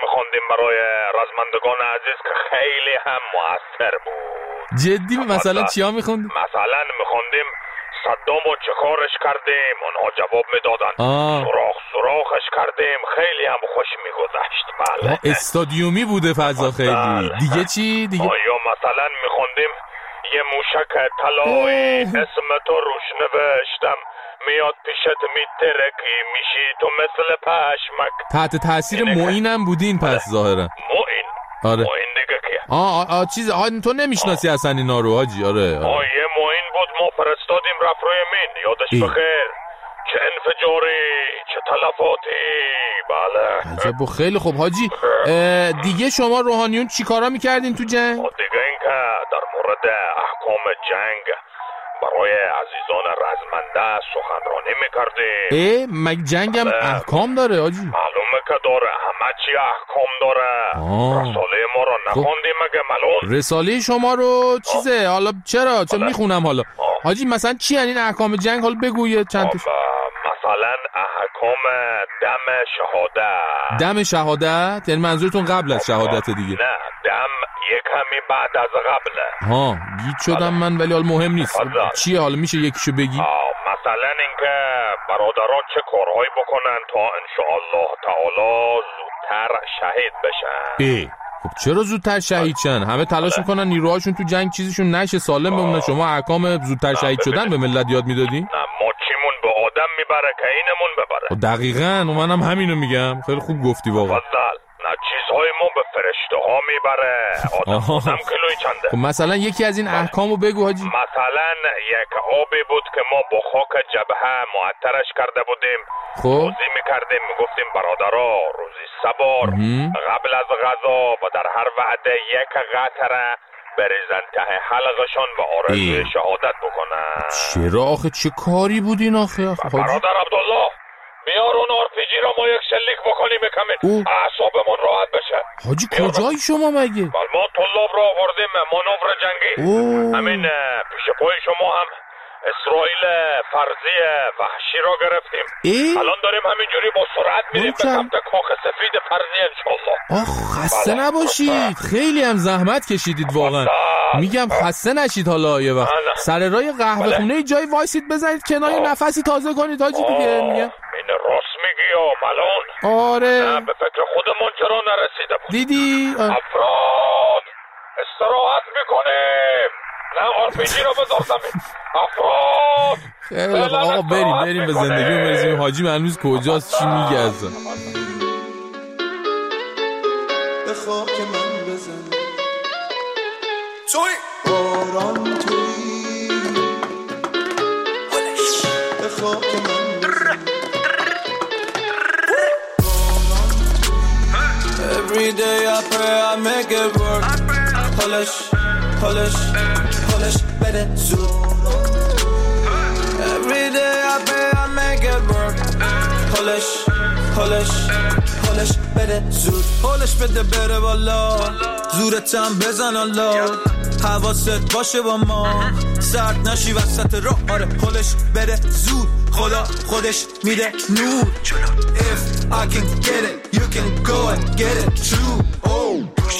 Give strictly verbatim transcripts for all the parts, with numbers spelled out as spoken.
میخوندیم برای رزمندگان عزیز که خیلی هم موثر بود. جدی؟ مثلا چیا میخوندیم؟ مثلا میخوندیم صدام و چه کارش کردیم، اونها جواب میدادن. سراخ سراخش کردیم، خیلی هم خوش میگذشت. بله استادیومی بوده فضا. خیلی دیگه چی؟ دیگه یا مثلا میخوندیم یه موشک طلایی اسم تو روش نوشتم، میاد پیشت میترکی میشی تو مثل پشمک. تحت تاثیر معینم بودین پس ظاهرا. معین؟ آره. معین دیگه کیه؟ آه آه چیز آه تو نمیشناسی اصلا اینا رو حاجی. آره آه یه معین بود ما فرستادیم رفت روی مین، یادش ای. بخیر. چه انفجاری، چه تلفاتی. بله عجب. خیلی خوب حاجی. دیگه شما روحانیون چی کارا میکردین تو جنگ؟ دیگه این که در مورد احکام جنگ برای عزیزان رزمنده سخنرانی میکردیم. اه مگه جنگ هم احکام داره حاجی؟ معلومه که داره، همه چی احکام داره. آه. رساله ما رو نخوندیم مگه ملون؟ رساله شما رو چیزه؟ حالا چرا؟ چرا میخونم حالا حاجی. مثلا چی یعنی احکام جنگ؟ حالا بگو یه چند تا. مثلا احکام دم شهادت. دم شهادت یعنی منظورتون قبل از شهادت دیگه؟ نه دم یک کمی بعد از قبله. ها گیج شدم من، ولی حال مهم نیست. فضل. چیه حالا میشه یکیشو بگی؟ مثلا اینکه برادرها چه کارهایی بکنن تا انشاءالله تعالی زودتر شهید بشن. ای خب چرا زودتر شهید شن؟ همه تلاش میکنن نیروهاشون تو جنگ چیزشون نشه، سالم بمونه. شما احکام زودتر شهید شدن به ملت یاد میدادی؟ نه ما چیمون به آدم میبره که اینمون ببره. دقیقاً منم همینو میگم. خیلی خوب گفتی واقعا. فضل. نه چیزهای ما به فرشته ها میبره. آدم آدم کیلوی چنده. خب مثلا یکی از این احکامو بگو حاجی. مثلا یک آبی بود که ما با خاک جبهه معطرش کرده بودیم. خب روزی میکردیم میگفتیم برادرها روزی سبار قبل از غذا و در هر وعده یک قطره بریزن ته حلقشان و آرزوی شهادت بکنن. چرا آخه چه کاری بود این آخه؟ برادر عبدالله بیار اون آرپیجی را ما یک شلیک بکنیم کمی اعصابمون راحت بشه. حاجی کجایی شما مگه؟ ما طلاب را آوردیم مانور جنگی. اوه. همین پیش پای شما هم اسرائیل فرضی وحشی را گرفتیم. ای؟ الان داریم همینجوری با سرعت میریم به سمت کاخ سفید فرضی انشالله. آخ خسته نباشید. خیلی هم زحمت کشیدید واقعا. میگم خسته نشید. حالا یه وقت سر راه قهوه خونه جای وایسید بزنید کنار نفسی تازه کنید حاجی دیگه. میگم این راست میگی یا ملون؟ آره. نه به فکر خودمون چرا نرسیده بود. دیدی؟ افراد استراحت میکنیم. نه آرپیجی رو بذار زمین. افراد خیلی آقا بریم بریم به زندگی برسیم. حاجی هنوز کجاست؟ چی میگه ازم؟ به خاک من بزن توی باران توی به خاک من بزن Every day I pray I make it work Polish, polish, polish بده زود Every day I pray I make it work Polish, polish, polish بده زود پولش بده بره بالا زورتم بزن الله حواست باشه با ما سرد نشی وسط راه آره پولش بده زود خدا خودش میده نور If I can get it you can go and get it too oh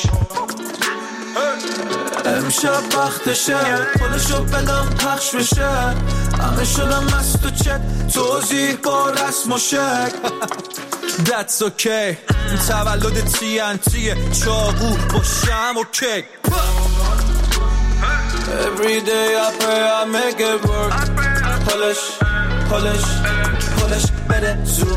امشب وقتشه پولشو بدم پخش بشه همه شدم مست و چت توضیح با رسم و شک That's okay تولد تی ان تیه چاقو با شم و کیک Every day I pray I make it work Polish, polish, polish بده زود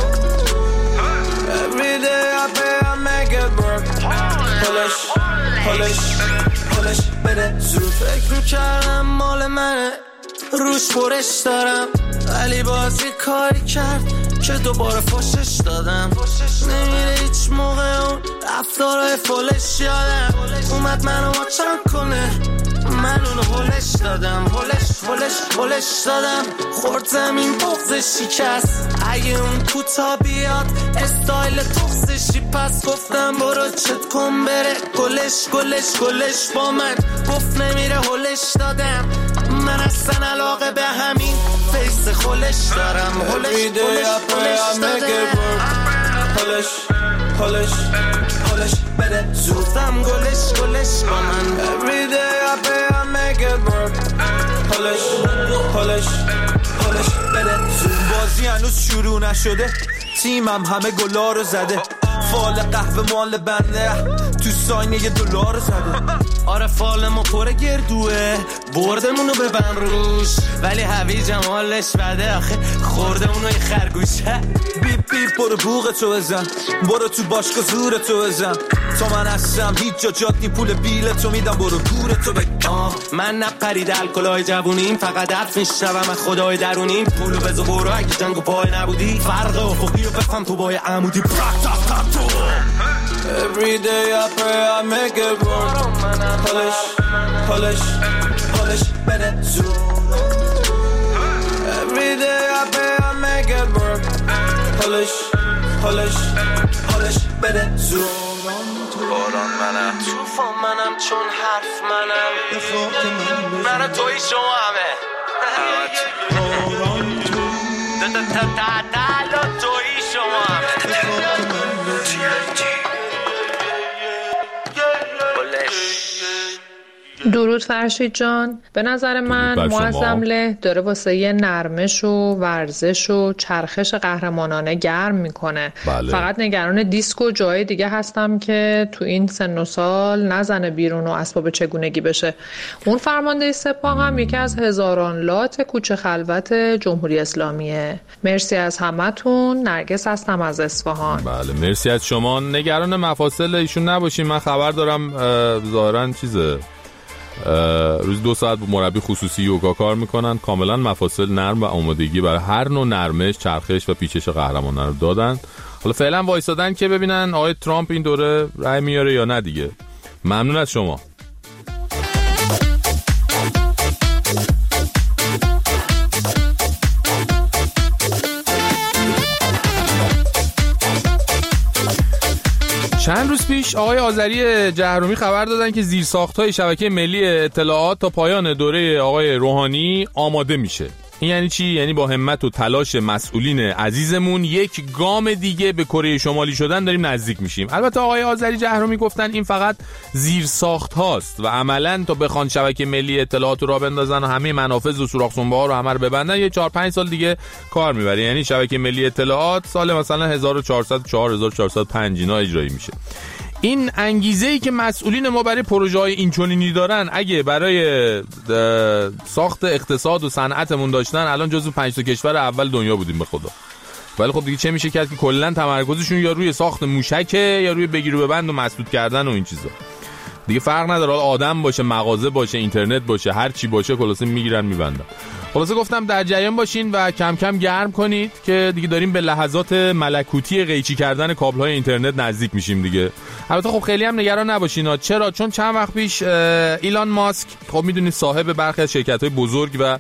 Every day I pray I make it work Polish, polish, polish بده زود فکر کردم مال منه روش پرش دارم ولی بازی کاری کرد که دوباره فوشش دادم نمیره هیچ موقع اون رفتارهای فولش یادم اومد منو واچم کنه من اونو هولش دادم هولش هولش هولش دادم خورد زمین بغز شکست اگه اون کوتا بیاد استایل تخصشی پس گفتم برو چت کن بره گلش گلش گلش با من گفت نمیره هولش دادم من اصلا علاقه به همین فیس خولش دارم هولش هولش هولش دادم هولش پالش پالش بده زودم گلش گلش با من every day I pray I make it work پالش پالش پالش بده زود بازی هنوز شروع نشده تیمم همه گلا رو زده فال قهوه مال بنده تو ساینه یه دلار زده آره فال ما پر گردوه بردمونو ببن روش ولی هوی جمالش بده آخه خوردمونو یه خرگوشه بیب بیب برو بوغ تو بزن برو تو باشگاه زور تو بزن تو من هستم هیچ جا جات نی پول بیل تو میدم برو گور تو بگم من نپرید الکلای جوونیم فقط حرف میشنوم از خدای درونیم پولو بزو برو اگه جنگو پای نبودی فرق افقی رو بفهم تو بای عمودی Every day I pray I make it work Polish, polish, polish بده زود Every day I pray I make it work Polish, polish, polish بده زود باران منم توفان منم چون حرف منم من توی شما همه باران تو دلو توی شما همه درود فرشید جان. به نظر من معظم له داره واسه یه نرمش و ورزش و چرخش قهرمانانه گرم میکنه. بله. فقط نگران دیسک و جای دیگه هستم که تو این سن و سال نزنه بیرون و اسباب چگونگی بشه. اون فرمانده سپاه هم یکی از هزاران لات کوچه خلوت جمهوری اسلامیه. مرسی از همتون. نرگس هستم از اصفهان. بله مرسی از شما. نگران مفاصل ایشون نباشین. من خبر دارم ظاهرا چیزه روز دو ساعت با مربی خصوصی یوگا کار میکنن. کاملا مفاصل نرم و آمادگی برای هر نوع نرمش، چرخش و پیچش قهرمانان رو دادن. حالا فعلا وایسادن که ببینن آقای ترامپ این دوره رای میاره یا نه دیگه. ممنون از شما. چند روز پیش آقای آذری جهرومی خبر دادن که زیرساخت‌های شبکه ملی اطلاعات تا پایان دوره آقای روحانی آماده میشه. این یعنی چی؟ یعنی با همت و تلاش مسئولین عزیزمون یک گام دیگه به کره شمالی شدن داریم نزدیک میشیم. البته آقای آذری جهرومی گفتن این فقط زیرساخت هاست و عملاً تا بخوان شبکه ملی اطلاعات رو راه بندازن و همه منافذ و سوراخ سنبه ها رو همه رو ببندن یه چهار پنج سال دیگه کار میبره. یعنی شبکه ملی اطلاعات سال مثلا هزار و چهارصد و چهار هزار و چهارصد و پنج اینا اجرایی میشه. این انگیزه‌ای که مسئولین ما برای پروژه‌های اینچنینی دارن اگه برای ساخت اقتصاد و صنعتمون داشتن الان جزو پنج تا کشور اول دنیا بودیم به خدا. ولی خب دیگه چه میشه کرد که کلا تمرکزشون یا روی ساخت موشکه یا روی بگیر و ببند و مسدود کردن و این چیزا. دیگه فرق نداره آدم باشه، مغازه باشه، اینترنت باشه، هر چی باشه خلاصه میگیرن میبندن. خلاصه گفتم در جریان باشین و کم کم گرم کنید که دیگه داریم به لحظات ملکوتی قیچی کردن کابل‌های اینترنت نزدیک میشیم دیگه. البته خب خیلی هم نگران نباشین. چرا؟ چون چند وقت پیش ایلان ماسک خب میدونید صاحب برخی از شرکت‌های بزرگ و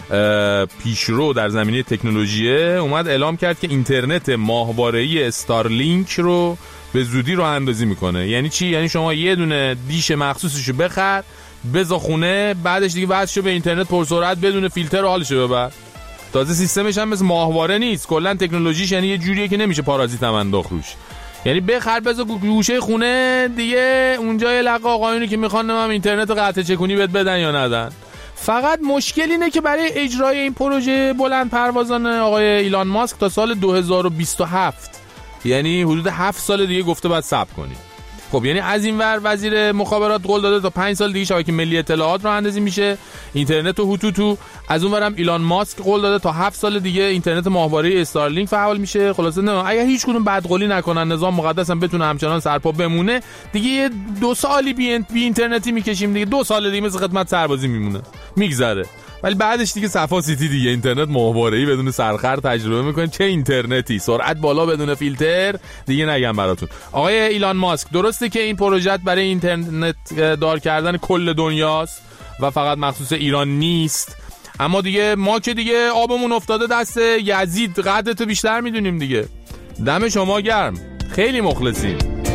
پیشرو در زمینه تکنولوژی اومد اعلام کرد که اینترنت ماهواره‌ای استارلینک رو به زودی راه اندازی میکنه. یعنی چی؟ یعنی شما یه دونه دیش مخصوصشو بخر بذار خونه، بعدش دیگه وصلشو به اینترنت پرسرعت بدون فیلتر و حالشو ببر. تازه سیستمش هم مثل ماهواره نیست، کلا تکنولوژیش یعنی یه جوریه که نمیشه پارازیت هم انداخت روش. یعنی بخر بذار گوشه خونه دیگه اونجا یه لقا آقایونی که میخوان هم اینترنت قطع چکونی بهت بدن یا ندن. فقط مشکل اینه که برای اجرای این پروژه بلند پروازان آقای ایلان ماسک تا سال دو هزار و بیست و هفت یعنی حدود هفت سال دیگه گفته باید صبر کنید. خب یعنی از این ور وزیر مخابرات قول داده تا پنج سال دیگه شبکه ملی اطلاعات راه اندازی میشه، اینترنت و هوتوتو. از اون ورم ایلان ماسک قول داده تا هفت سال دیگه اینترنت ماهواره استارلینک فعال میشه. خلاصه نه اگه هیچ کدوم بدقولی نکنن نظام مقدس هم بتونه همچنان سرپا بمونه دیگه دو سالی بی, بی اینترنتی میکشیم دیگه. دو سال دیگه مثل خدمت سربازی میمونه میگذره. ولی بعدش دیگه صفا سیتی دیگه اینترنت ماهواره‌ای بدون سرخر تجربه میکنید. چه اینترنتی، سرعت بالا بدون فیلتر دیگه نگم براتون. آقای ایلان ماسک درسته که این پروژه برای اینترنت دار کردن کل دنیاست و فقط مخصوص ایران نیست، اما دیگه ما که دیگه آبمون افتاده دست یزید قدرتو بیشتر میدونیم دیگه. دم شما گرم، خیلی مخلصیم.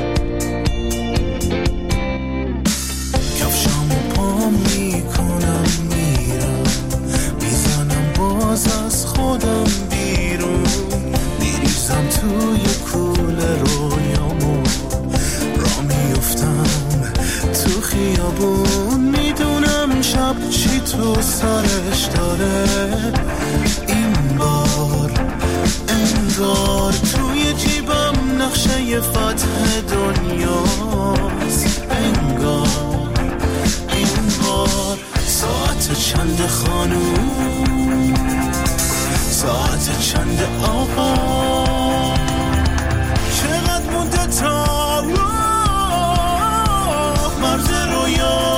از خودم بیرون میریزم توی کوله رویامو تو سرش داره. این بار انگار توی جیبم نقشه فتح دنیاست. انگار این بار ساعت چند خانوم، ساعت چند آقا، چقدر مونده تا مرز رویا.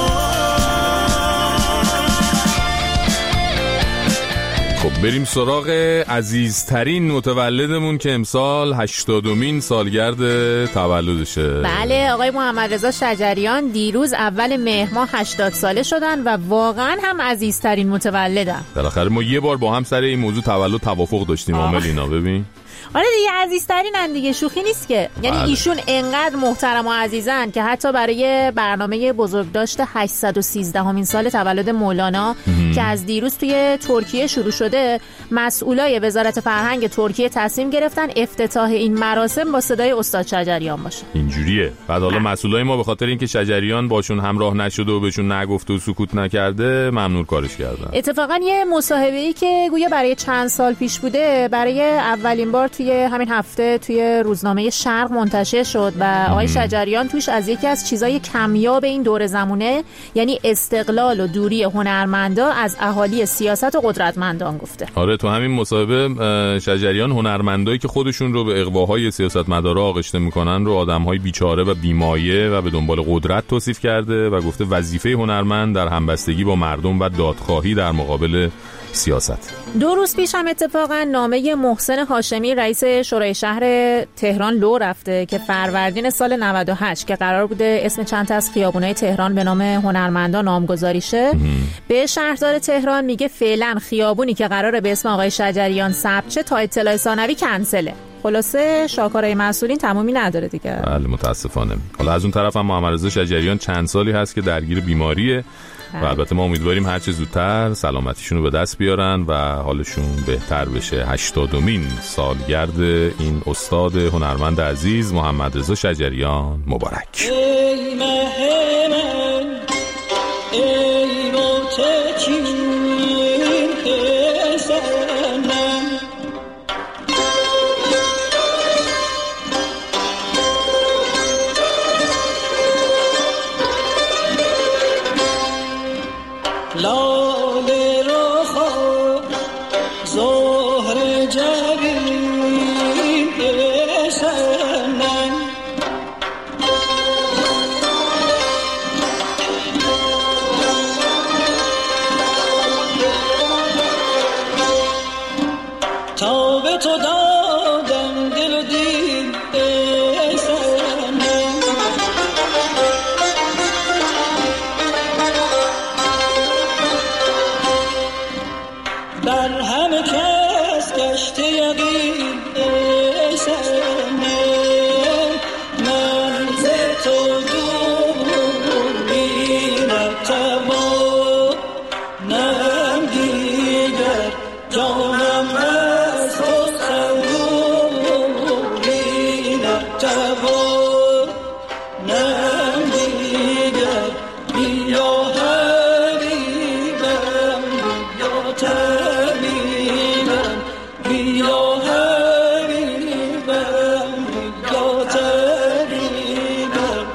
خب بریم سراغ عزیزترین متولدمون که امسال هشتادمین سالگرد تولدشه. بله، آقای محمد رضا شجریان دیروز اول مهر ماه هشتاد ساله شدن و واقعا هم عزیزترین متولدن. بالاخره ما یه بار با هم سر این موضوع تولد توافق داشتیم. عامل اینا ببین. آره دیگه، عزیزترینن دیگه، شوخی نیست که. یعنی بله. ایشون انقدر محترم و عزیزن که حتی برای برنامه بزرگداشت هشتصد و سیزدهمین سال تولد مولانا مم. که از دیروز توی ترکیه شروع شده، مسئولای وزارت فرهنگ ترکیه تصمیم گرفتن افتتاح این مراسم با صدای استاد شجریان باشه. اینجوریه. بعد حالا مسئولای ما به خاطر اینکه شجریان باشون همراه نشده و بهشون نگفته و سکوت نکرده ممنوع کارش کردن. اتفاقا یه مصاحبه‌ای که گویا برای چند سال پیش بوده، برای اولین بار توی همین هفته توی روزنامه شرق منتشر شد و آقای شجریان توش از یکی از چیزای کمیاب این دور زمونه، یعنی استقلال و دوری هنرمندا از اهالی سیاست و قدرتمندان گفته. آره، تو همین مصاحبه شجریان هنرمندایی که خودشون رو به اغواهای سیاستمدارا آغشته میکنن رو آدمهای بیچاره و بیمایه و به دنبال قدرت توصیف کرده و گفته وظیفه هنرمند در همبستگی با مردم و دادخواهی در مقابل سیاست. دو روز پیش هم اتفاقا نامه محسن هاشمی رئیس شورای شهر تهران لو رفته که فروردین سال نود و هشت که قرار بوده اسم چند تا از خیابونای تهران به نام هنرمندا نامگذاری شه، به شهردار تهران میگه فعلا خیابونی که قراره به اسم آقای شجریان ثبت شه تا اطلاع ثانوی کنسله. خلاصه شاکارای مسئولین تمومی نداره دیگه. بله متاسفانه. حالا از اون طرف هم محمد رضا شجریان چند سالی هست که درگیر بیماریه و البته ما امیدواریم هر چه زودتر سلامتیشون رو به دست بیارن و حالشون بهتر بشه. هشتادمین سالگرد این استاد هنرمند عزیز محمد رضا شجریان مبارک. ای مه من، ای متکین پسرم، لاله رو خواب زهر جبین بسنم، تا به تو دادم دل و دین بسنم، در همه کس گشته یقین بسنم، من ز تو دوری نتوانم دیگر، جانم از تو صبوری نتوانم دیگر، بیا حبیبم بیا طبیبم، بیا حبیبم بیا طبیبم.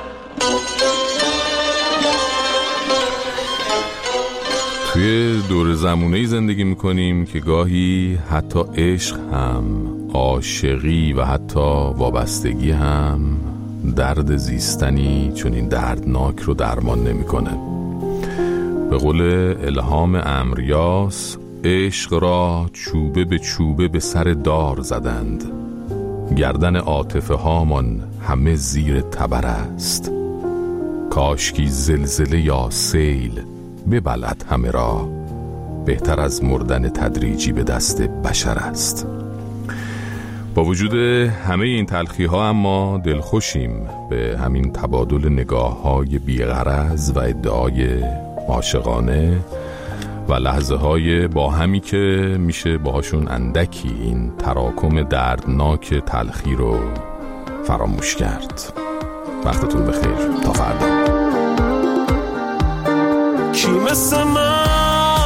توی دور زمونه‌ای زندگی میکنیم که گاهی حتی عشق هم، عاشقی و حتی وابستگی هم درد زیستنی چون این دردناک رو درمان نمیکنه. به قول الهام امریاس، عشق را چوبه به چوبه به سر دار زدند، گردن عاطفه هامان همه زیر تبر است، کاشکی زلزله یا سیل ببلد همه را، بهتر از مردن تدریجی به دست بشر است. با وجود همه این تلخی ها اما دلخوشیم به همین تبادل نگاه های بیغرض و ادعای عاشقانه و لحظه های با همی که میشه باهاشون اندکی این تراکم دردناک تلخی رو فراموش کرد. وقتتون بخیر، تا فردا. کی مثل من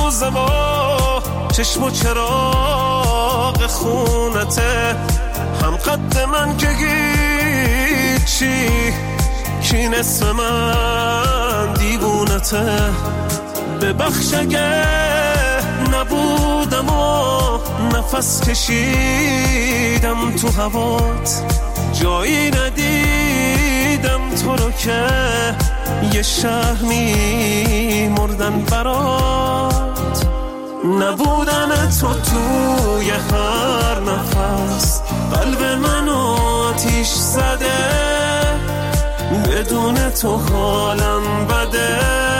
روز ما چشم و چراغ خونته، هم قد من که هیچی کی نصف من دیوونته. ببخش اگه نبودم و نفس کشیدم تو هوات، جایی ندیدم تو رو که یه شهر می مردن برات. نبودن تو توی هر نفس قلب منو آتیش زده، بدون تو حالم بده،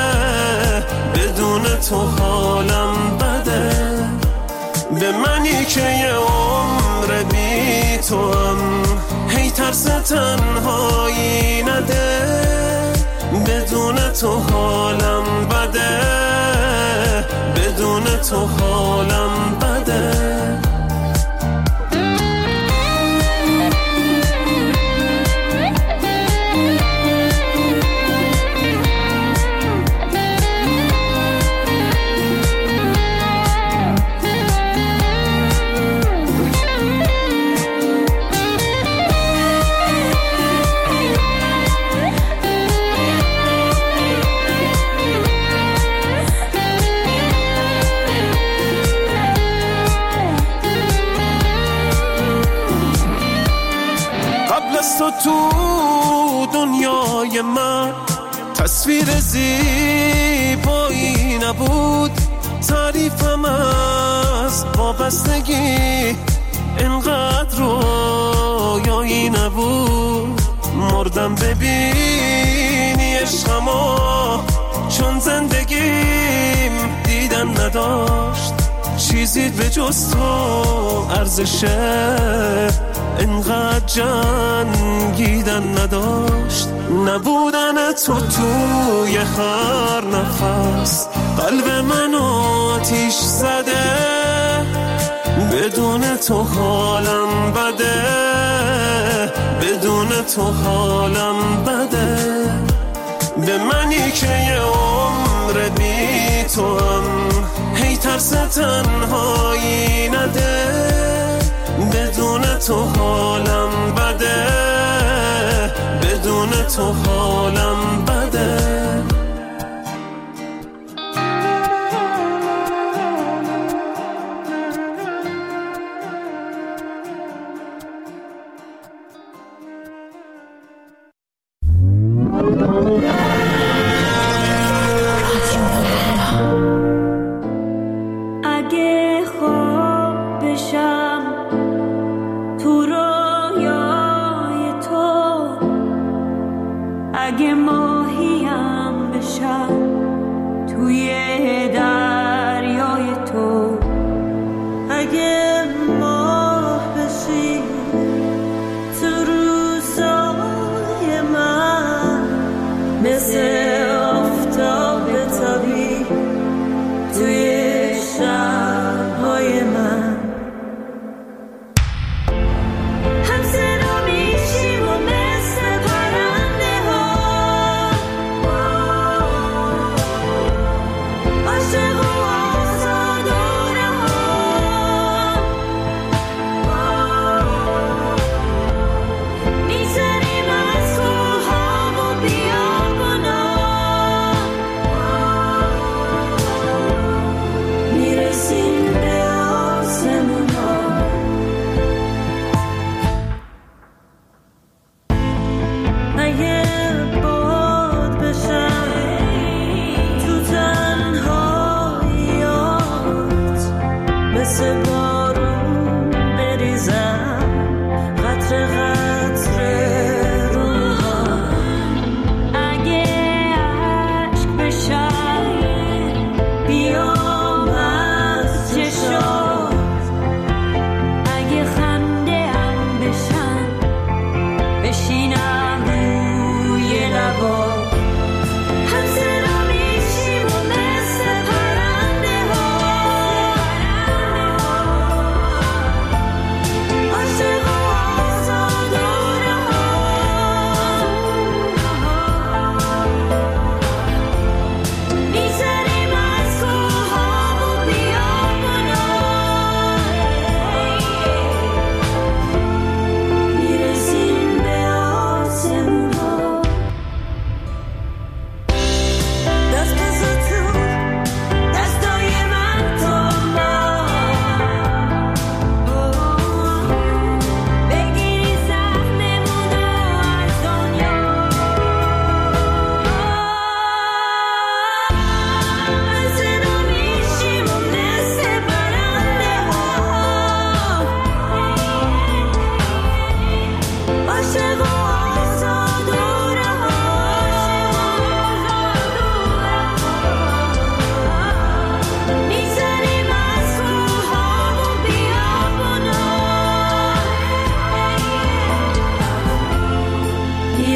بدون تو حالم بده. به منی که یه عمر بی تو هم هی ترس تنهایی نده، بدون تو حالم بده، بدون تو حالم بده. تو تو دنیای من تصویر زیبایی نبود، تعریفم از وابستگی اینقدر رویایی نبود. مردم ببینی عشقمو، چون زندگیم دیدن نداشت، چیزی به جز تو ارزشه اینقدر جنگیدن نداشت. نبودن تو توی هر نفس قلب منو آتیش زده، بدون تو حالم بده، بدون تو حالم بده. به منی که یه عمر بی تو هم هی ترس تنهایی نده، بدون تو حالم بده، بدون تو حالم بده. اگه خواب بشم تو رویای تو، اگه ماه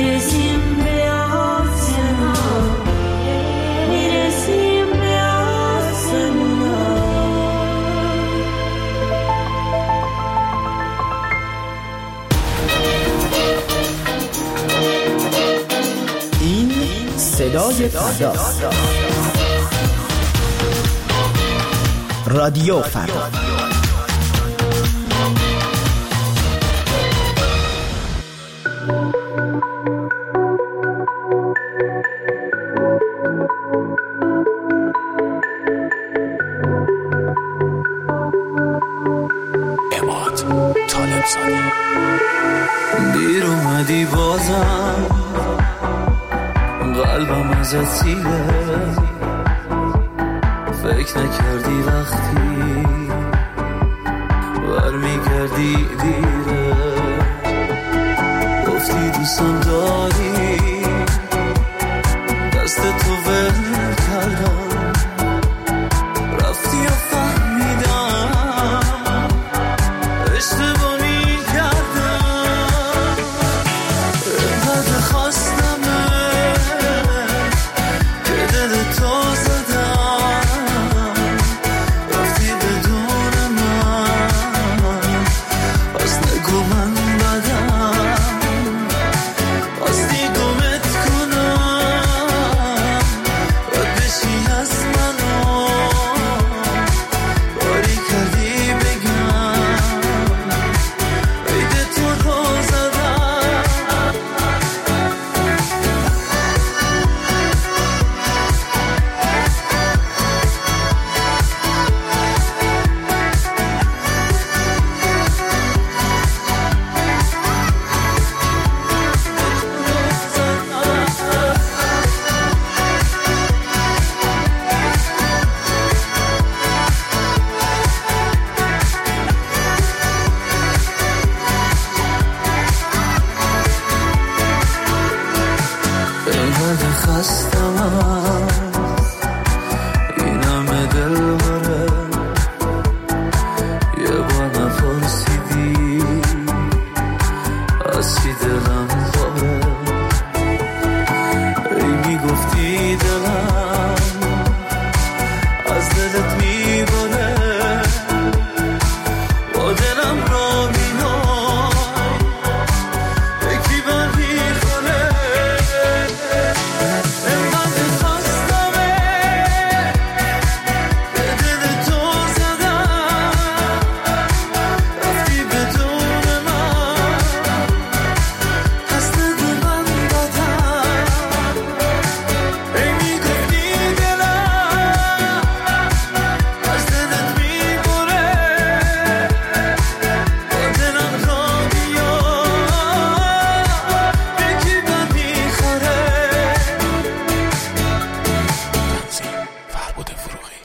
میرسیم به آسمون میرسیم به آسمون. این صدای فردا، رادیو فردا. اماد طالب زاده. دیر اومدی بازم قلبم ازت سیره، فکر نکردی وقتی برمیگردی دیره، گفتی دوستم داری دست تو ول کردم، رفتی و فهمیدم اشتباه میکردم، اینقدر خواستمه که دل تو زدم، رفتی بدون من، پس نگو من بدم، پاستی گمت کنم، رد بشی از منو، باری کردی بگم عید تو رو زدم. اینقدر خستم این همه دل بره، یه بار نپرسیدی از چی دلم باره، ای میگفتی دلم از دلت میباره، با دلم را میای یکی بر میخوره، اینقدر خواستمه به دل تو زدم، رفتی بدون من، پس نگو من بدم، ای میگفتی دلم از دلت میبره، با دلم را میای یکی بر میخوره. تنظیم فربود فروغی.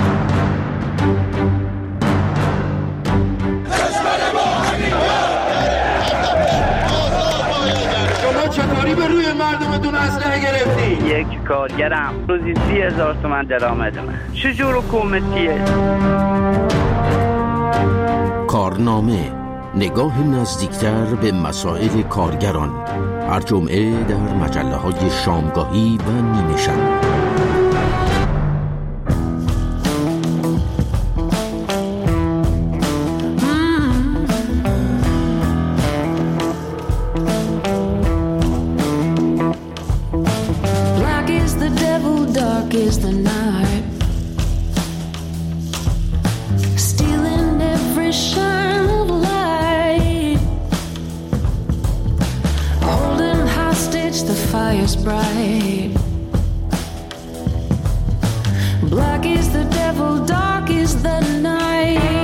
شما چطوری به روی مردمتون اسلحه گرفتی؟ یک کارگرم روزی سی هزار تومن درآمدمه. چجور حکومتیه؟ کارنامه، نگاه نزدیکتر به مسائل کارگران، هر جمعه در مجله های شامگاهی و نیمه شب. Black is the devil, dark is the night, stealing every shine of light, holding hostage the fire's bright. Black is the devil, dark is the night.